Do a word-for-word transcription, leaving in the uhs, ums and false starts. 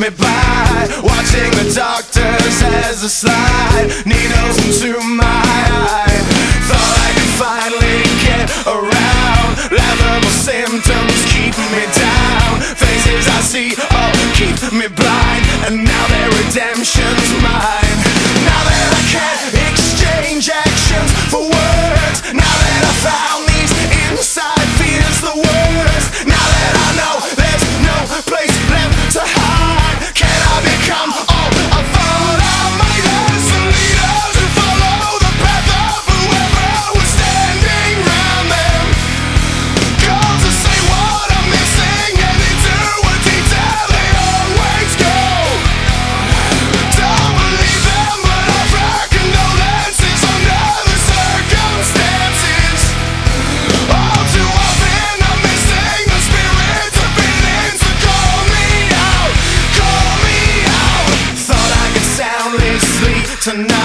me by, watching the doctors as they slide needles into my eye. Thought I could finally get around, laughable symptoms keep me down. Faces I see, oh, keep me blind, and now their redemption's mine. Now that I can't exchange actions for words, now that I found these inside fears the worst, now that I know there's no place left to hide, can I become all I thought I might as the leaders who follow the path of whoever was standing round them? Called to say what I'm missing, and into a detail they always go. Don't believe them, but offer condolences under the circumstances. All too often I'm missing the spirit of feelings, so call me out, call me out. Thought I could soundly sleep tonight,